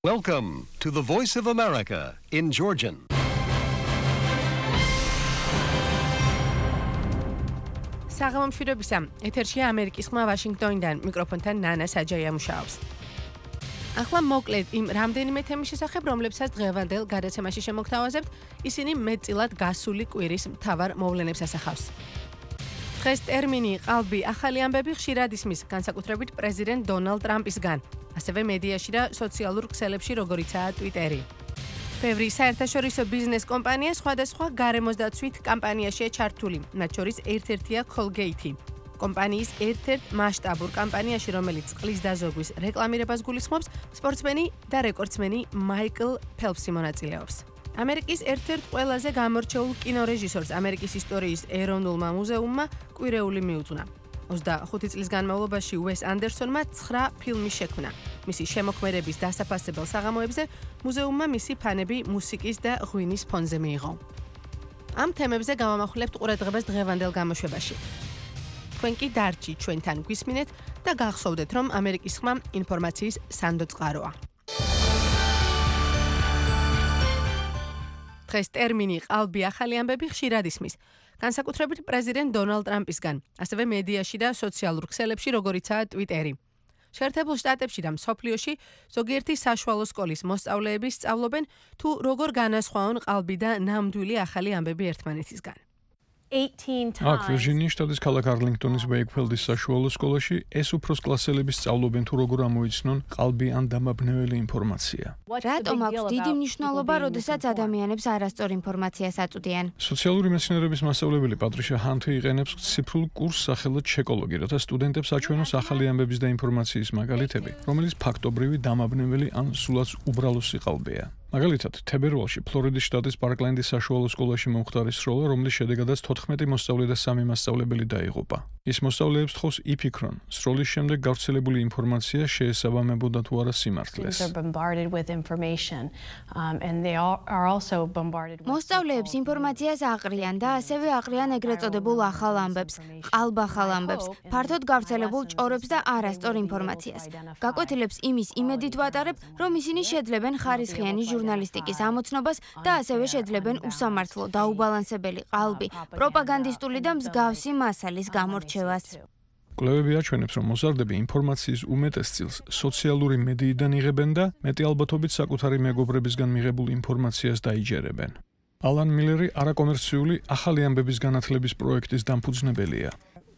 Welcome to the Voice of America in Georgian. საღამო მშვიდობისა. ეთერშია ამერიკის ხმა ვაშინგტონიდან, მიკროფონთან ნანა საჯაია მუშაობს. ახლა მოკლედ იმ რამდენიმე თემის შესახებ, რომლებსაც დღევანდელ გადაცემაში შემოგთავაზებთ, ისინი მეტწილად გასული კვირის მთავარ მოვლენებს ასახავს. დღეს ტერმინი ყალბი ახალი ამბები ხშირად ისმის, განსაკუთრებით პრეზიდენტ დონალდ ტრამპისგან, ასევე მედიაში და სოციალურ ქსელებში, როგორიცაა Twitter-ი. ბევრი საერთაშორისო ბიზნეს კომპანია სხვადასხვა გარემოსდაცვით კამპანიაშია ჩართული, მათ შორის ერთ-ერთია Colgate. კომპანიის ერთ-ერთ მასშტაბურ კამპანიაში, რომელიც წყლის დაზოგვის რეკლამირებას გულისხმობს, სპორტსმენი და რეკორდსმენი მაიკლ ფელპსი მონაწილეობს. ამერიკის ერთ-ერთ ყველაზე გამორჩეულ კინორეჟისორს ამერიკის ისტორიის ეროვნულმა მუზეუმმა კვირეული მიუძღვნა. 25 წლის განმავლობაში უეს ანდერსონმა 9 ფილმი შექმნა. მისი შემოქმედების დასაფასებელ საღამოებზე მუზეუმმა მისი ფანები მუსიკის და ღვინის ფონზე მიიღო. ამ თემებზე გავამახვილებთ ყურადღებას დღევანდელ გამოშვებაში. თქვენ კი დარჩი ჩვენთან გვისმინეთ და გახსოვდეთ, რომ ამერიკის ხმა ინფორმაციის სანდო წყაროა. დღეს ტერმინი ყალბი ახალი ამბები ხშირად ისმის, განსაკუთრებით პრეზიდენტ დონალდ ტრამპისგან, ასევე მედიაში და სოციალურ ქსელებში, როგორიცაა Twitter-ი. შეერთებულ შტატებში და მსოფლიოში ზოგიერთი საშუალო სკოლის მოსწავლეები სწავლობენ, თუ როგორ განასხვაონ ყალბი და ნამდვილი ახალი ამბები ერთმანეთისგან. აქ ვირჯინიის შტატის ქალაქ არლინგტონის ვეიკფილდის საშუალო სკოლაში ეს უფროს კლასელები სწავლობენ, თუ როგორ ამოიცნონ ყალბი ან დამაბნეველი ინფორმაცია. რატომ აქვს დიდი მნიშვნელობა, როდესაც ადამიანებს არასწორ ინფორმაციას აწვდიან? სოციალური მეცნიერების მასწავლებელი პატრიშა ჰანთი იყენებს ციფრულ კურსს სახელად ჩეკოლოგი, რათა სტუდენტებს აჩვენოს ახალი ამბების და ინფორმაციის მაგალითები, რომელიც ფაქტობრივი დამაბნეველი ან სულაც უბრალოსი ყალბია. მაგალითად, თებერვალში ფლორიდის შტატის პარკლენდის საშუალო სკოლაში მომხდარი სროლა, რომლის შედეგადაც 14 მოსწავლე და 3 მასწავლებელი დაიღუპა. ის მოსწავლეებს თხოვს იფიქრონ, სროლის შემდეგ გავრცელებული ინფორმაცია შეესაბამებოდა თუ არა სიმართლეს. მოსწავლეებს ინფორმაციას აყრიან და ასევე აყრიან ეგრეთ წოდებულ ახალ ამბებს, ყალბახალ ამბებს, ფართოდ გავრცელებულ ჭორებს და არასწორ ინფორმაციას. გაკვეთილებს იმის იმედით ვატარებ, რომ ისინი შეძლებენ ხარისხიანი ჟურნალისტიკის ამოცნობას და ასევე შეძლებენ უსამართლო, დაუბალანსებელი ყალბი, პროპაგანდისტული და მსგავსი მასალის გამორჩევას. კვლევები აჩვენებს, რომ მოზარდები ინფორმაციის უმეტეს წილს სოციალური მედიიდან იღებენ და მეტი ალბათობით საკუთარი მეგობრებისგან მიღებულ ინფორმაციას დაიჯერებენ. ალან მილერი არაკომერციული ახალი ამბების განათლების პროექტის დამფუძნებელია.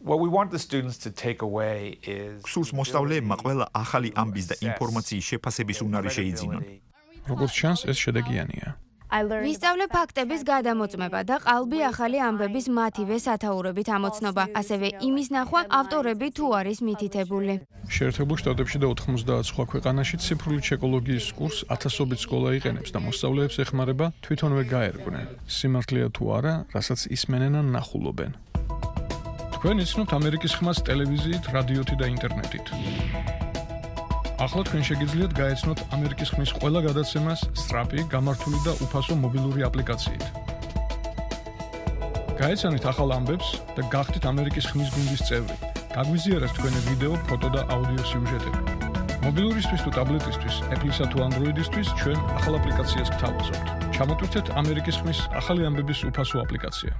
გსურს მოსწავლეებმა ყველა ახალი ამბის და ინფორმაციის შეფასების უნარი შეიძინონ. როგორც ჩანს, ეს შედეგიანია. ვისწავლებ ფაქტების გადამოწმება და ყალბი ახალი ამბების მათივე სათაურებით ამოცნობა, ასევე იმის ნახვა ავტორები თუ არის მითითებული. შეერთებულ შტატებში და 90 სხვა ქვეყანაში ციფრული ჩეკოლოგიის კურსს ათასობით სკოლა იყენებს და მოსწავლეებს ეხმარება თვითონვე გაერკვნენ, სიმართლეა თუ არა, რასაც ისმენენ ან ნახულობენ. თქვენ იცნობთ ამერიკის ხმას ტელევიზიით, რადიოთი და ინტერნეტით. ახლა თქვენ შეგიძლიათ გაეცნოთ ამერიკის ხმის ყველა გადაცემას სწრაფი, გამართული და უფასო მობილური აპლიკაციით. გაეცანით ახალ ამბებს და გახდით ამერიკის ხმის გუნდის წევრი. გაგვიზიარეთ თქვენი ვიდეო, ფოტო და აუდიო სიუჟეტები. მობილურისთვის თუ ტაბლეტისთვის, Apple-ისა თუ Android-ისთვის ჩვენ ახალ აპლიკაციას გთავაზობთ. ჩამოტვირთეთ ამერიკის ხმის ახალი ამბების უფასო აპლიკაცია.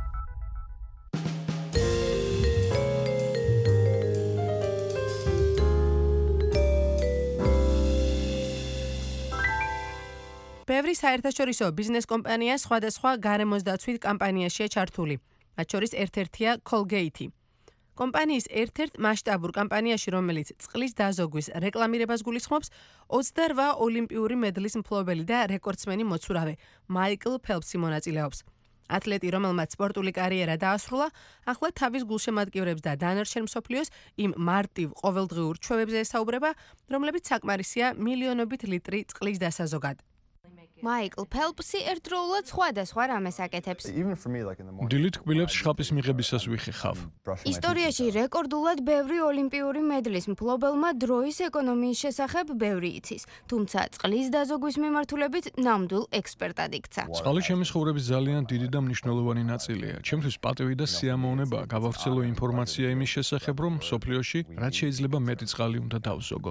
ბევრი საერთაშორისო ბიზნეს კომპანია სხვადასხვა გარემოსდაცვით კამპანიაშია ჩართული, მათ შორის ერთ-ერთია Colgate. კომპანიის ერთ-ერთ მასშტაბურ კამპანიაში, რომელიც წყლის დაზოგვის რეკლამირებას გულისხმობს, 28 ოლიმპიური მედლის მფლობელი და რეკორდსმენი მოცურავე მაიკლ ფელპსი მონაწილეობს. ათლეტი, რომელმაც სპორტული კარიერა დაასრულა, ახლა თავის გულშემატკივრებს და დანარჩენ მსოფლიოს იმ მარტივ ყოველდღიურ ჩვევებზე ესაუბრება, რომლებიც საკმარისია მილიონობით ლიტრი წყლის დასაზოგად. მაიკლ ფელპსი ერთდროულად სხვადასხვა რამეს აკეთებს. დილით კბილებს შხაპის მიღებისას ვიხეხავ. ისტორიაში რეკორდულად ბევრი ოლიმპიური მედლის მფლობელმა დროის ეკონომიის შესახებ ბევრი იცის, თუმცა წყლის დაზოგვის მიმართულებით ნამდვილ ექსპერტად იქცა. წყალი ჩემი ცხოვრების ძალიან დიდი და მნიშვნელოვანი ნაწილია. ჩემთვის პატივი და სიამოვნებაა გავავრცელო ინფორმაცია იმის შესახებ, რომ მსოფლიოში რაც შეიძლება მეტი წყალი უნდა დავზოგოთ.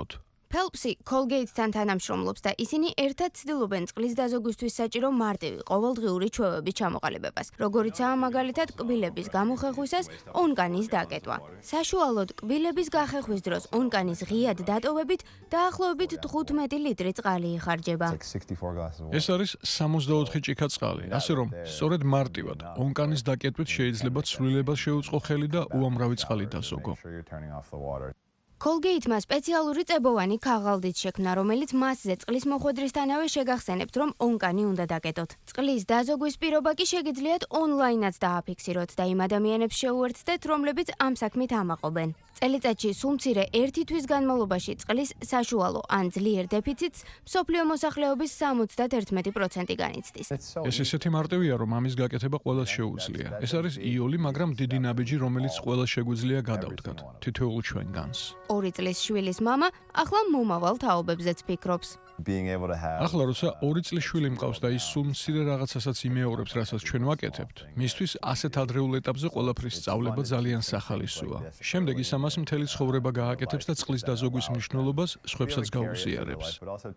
Phelpsი Colgate-თან თანამშრომლობს და ისინი ერთად ცდილობენ წყლის დაზოგვისთვის საჭირო მარტივი ყოველდღიური ჩვევების ჩამოყალიბებას, როგორიცაა მაგალითად კბილების გამოხეხვისას ონკანის დაკეტვა. საშუალოდ კბილების გახეხვის დროს ონკანის ღიად დატოვებით დაახლოებით 15 ლიტრი წყალი იხარჯება. ეს არის 64 ჭიქა წყალი, ასე რომ სწორედ მარტივად ონკანის დაკეტვით შეიძლება ცვლილებას შეუწყო ხელი და უამრავი წყალი დასოგო. Colgate-მა სპეციალური წებოვანი ქაღალდით შექმნა, რომელიც მასზე წყლის მოხვედრისთანავე შეგახსენებთ, რომ ონკანი უნდა დაკეტოთ. წყლის დაზოგვის პირობა კი შეგიძლიათ ონლაინაც დააფიქსიროთ და იმ ადამიანებს შეუერთდეთ, რომლებიც ამ საქმით ამაყობენ. წელიწადში სულ მცირე 1 თვის განმავლობაში წყლის საშუალო ან ძლიერ დეფიციტს მსოფლიო მოსახლეობის 71% განიცდის. ეს ისეთი მარტივია, რომ ამის გაკეთება ყველას შეუძლია. ეს არის იოლი, მაგრამ დიდი ნაბიჯი, რომელიც ყველას შეგვიძლია გადავდგათ, თითოეულ ჩვენგანს. 2 წლის შვილის მამა ახლა მომავალ თაობებზეც ფიქრობს. ახლა როცა 2 წლის შვილი მყავს და ის სულ მცირე რაღაცასაც იმეორებს, რასაც ჩვენ ვაკეთებთ, მისთვის ასეთ ადრეულ ეტაპზე ყველაფრის სწავლება ძალიან სახალისოა. შემდეგ ის ამას მთელი ცხოვრება გააკეთებს და წყლის დაზოგვის მნიშვნელობას სხვებსაც გაუზიარებს.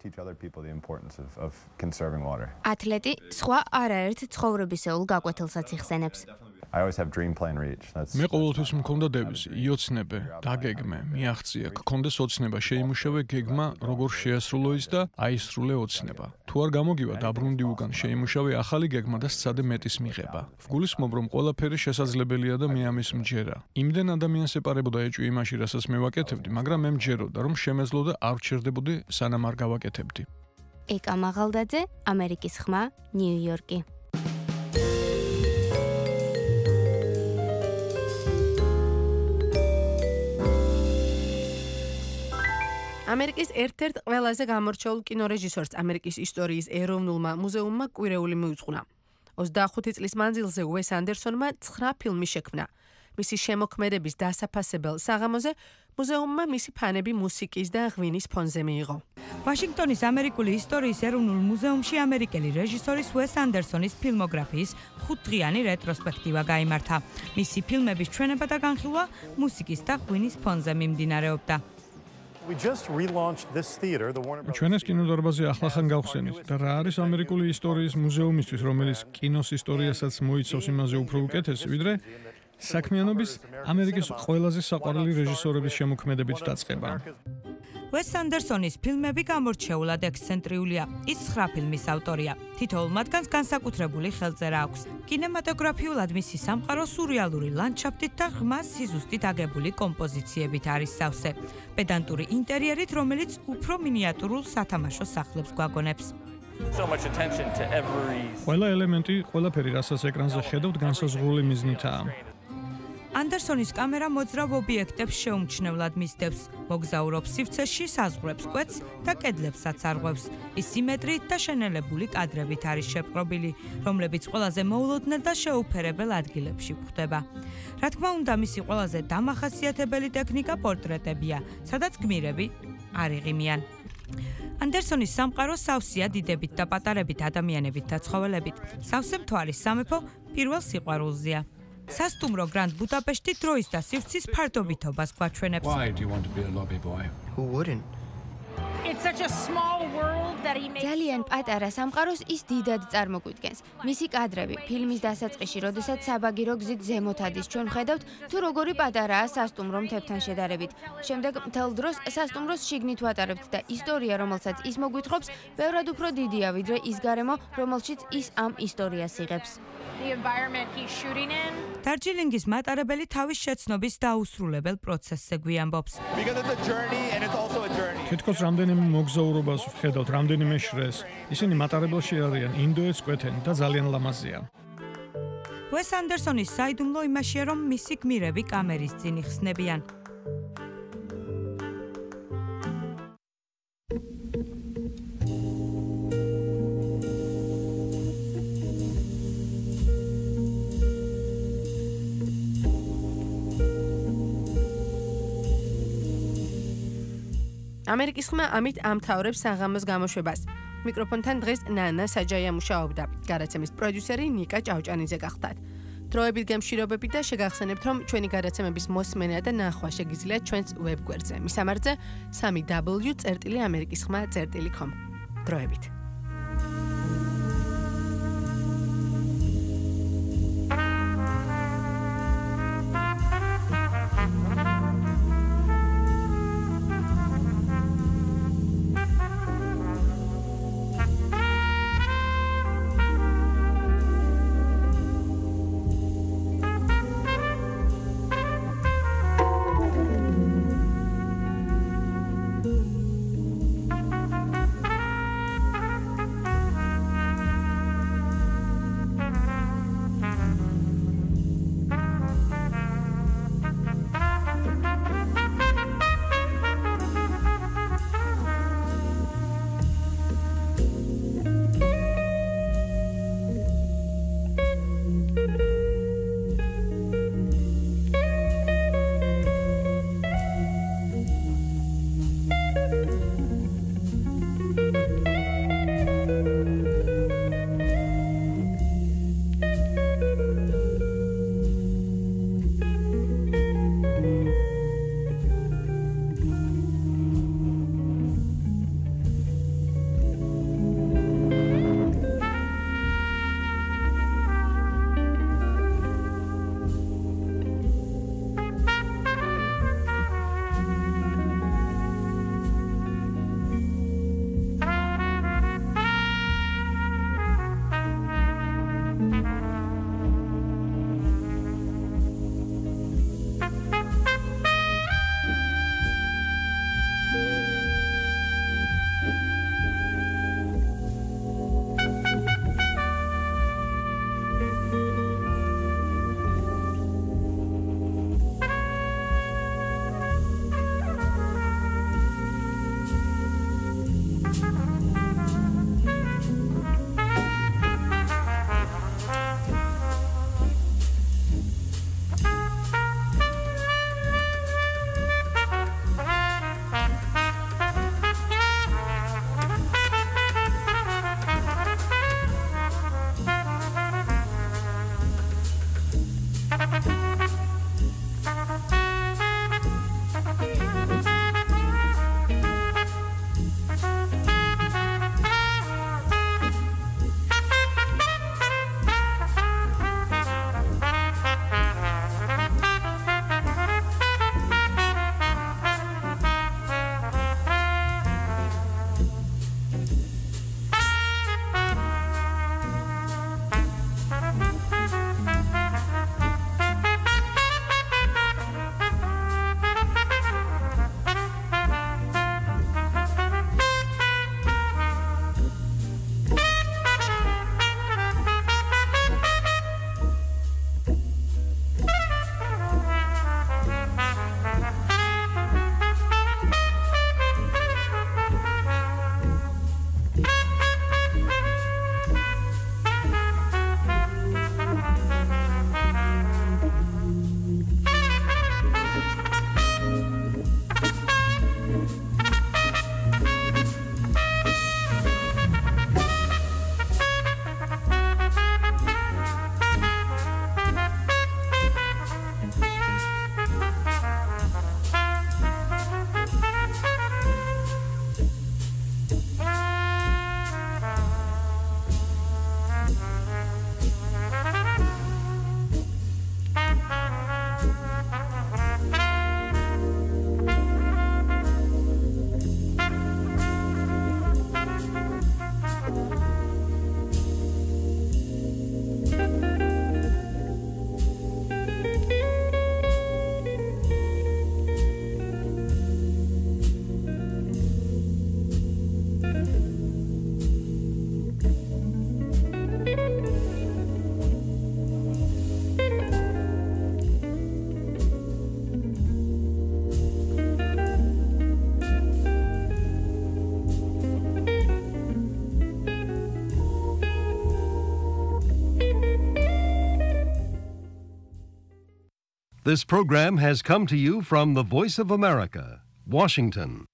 ათლეტი სხვა არაერთ ცხოვრებისეულ გაკვეთილსაც იხსენებს. მე ყოველთვის მქონდა დევიზი: იოცნებე, დაგეგმე, მიაღწია, გქონდეს ოცნება, შეიმუშავე გეგმა, როგორ შეასრულო ის და აისრულე ოცნება. თუ არ გამოგივა დაბრუნდი უკან, შეიმუშავე ახალი გეგმა და სცადე მეტის მიღება. ვგულისხმობ, რომ ყველაფერი შესაძლებელია და მე ამის მჯერა. იმდენ ადამიანს ეპარებოდა ეჭვი იმაში, რასაც მე ვაკეთებდი, მაგრამ მე მჯეროდა, რომ შემეძლო და არ ვჩერდებოდი, სანამ არ გავაკეთებდი. ეკა მაღალდაძე, ამერიკის ხმა, ნიუ-იორკი. ამერიკის ერთ-ერთ ყველაზე გამორჩეულ კინორეჟისორს ამერიკის ისტორიის ეროვნულმა მუზეუმმა კვირეული მიუძღვნა. 25 წლის მანძილზე უეს ანდერსონმა 9 ფილმი შექმნა. მისი შემოქმედების დასაფასებელ საღამოზე მუზეუმმა მისი ფანები მუსიკის და ღვინის ფონზე მიიღო. ვაშინგტონის ამერიკული ისტორიის ეროვნულ მუზეუმში ამერიკელი რეჟისორის უეს ანდერსონის ფილმოგრაფიის 5-დღიანი რეტროსპექტივა გაიმართა. მისი ფილმების ჩვენება და განხილვა მუსიკის და ღვინის ფონზე მიმდინარეობდა. ჩვენ ეს კინოდარბაზი ახლახან გავხსენით და რა არის ამერიკული ისტორიის მუზეუმისთვის, რომელიც კინოს ისტორიასაც მოიცავს იმაზე უფრო უკეთესი, ვიდრე საქმიანობის ამერიკის ყველაზე საყვარელი რეჟისორების შემოქმედებით დაწყება. უეს ანდერსონის ფილმები გამორჩეულად ექსცენტრიულია. ის 9 ფილმის ავტორია. თითოეულ მათგანს განსაკუთრებული ხელწერა აქვს. კინემატოგრაფიულად მისი სამყარო სურეალური ლანდშაფტით და ღრმა სიზუსტით აგებული კომპოზიციებით არის სავსე. პედანტური ინტერიერით, რომელიც უფრო მინიატურულ სათამაშო სახლებს გვაგონებს. ყველა ელემენტი, ყველაფერი, რასაც ეკრანზე ხედავთ, განსაზღვრული მიზნითაა. ანდერსონის კამერა მოძრავ ობიექტებს შეუმჩნევლად მისდევს, მოგზაურობს სივრცეში, საზღვრებს კვეთს და კედლებსაც არღვევს. ის სიმეტრიით და შენელებული კადრებით არის შეპყრობილი, რომლებიც ყველაზე მოულოდნელ და შეუფერებელ ადგილებში გვხვდება. რა თქმა უნდა, მისი ყველაზე დამახასიათებელი ტექნიკა პორტრეტებია, სადაც გმირები არ იღიმიან. ანდერსონის სამყარო სავსეა დიდებით და პატარებით ადამიანებით და ცხოველებით. სავსე მთვარის სამეფო პირველ სიყვარულზეა. სასტუმრო გრანდ ბუდაპეშტი დროის და სივრცის ფარდობითობას გვაჩვენებს. ძალიან პატარა სამყაროს ის დიდად წარმოგვიდგენს. მისი კადრები ფილმის დასაწყისში, როდესაც საბაგირო გზით ზემოთ ადის, ჩვენ ვხედავთ, თუ როგორი პატარაა სასტუმრო მთებთან შედარებით. შემდეგ მთელ დროს სასტუმროს შიგნით ვატარებთ და ისტორია, რომელსაც ის მოგვითხრობს, ბევრად უფრო დიდია, ვიდრე ის გარემო, რომელშიც ის ამ ისტორიას იღებს. დარჯილინგის მატარებელი თავის შეცნობის დაუსრულებელ პროცესზე გვიამბობს. თითქოს რამდენიმე მოგზაურობას ვხედავთ, რამდენიმე შრეს. ისინი მატარებელში არიან, ინდოეთს კვეთენ და ძალიან ლამაზია. უეს ანდერსონის საიდუმლო იმაშია, რომ მისი გმირები კამერის წინ იხსნებიან. ამერიკის ხმა ამით ამთავრებს საღამოს გამოშვებას. მიკროფონთან დღეს ნანა საჯაია მუშაობდა. გადაცემის პროდიუსერი ნიკა ჭავჭანიძე გახდათ. დროებით გემშვიდობები და შეგახსენებთ, რომ ჩვენი გადაცემების მოსმენა და ნახვა შეგიძლიათ ჩვენს ვებგვერდზე. მისამართზე www.amerikisxma.com. დროებით. This program has come to you from the Voice of America, Washington.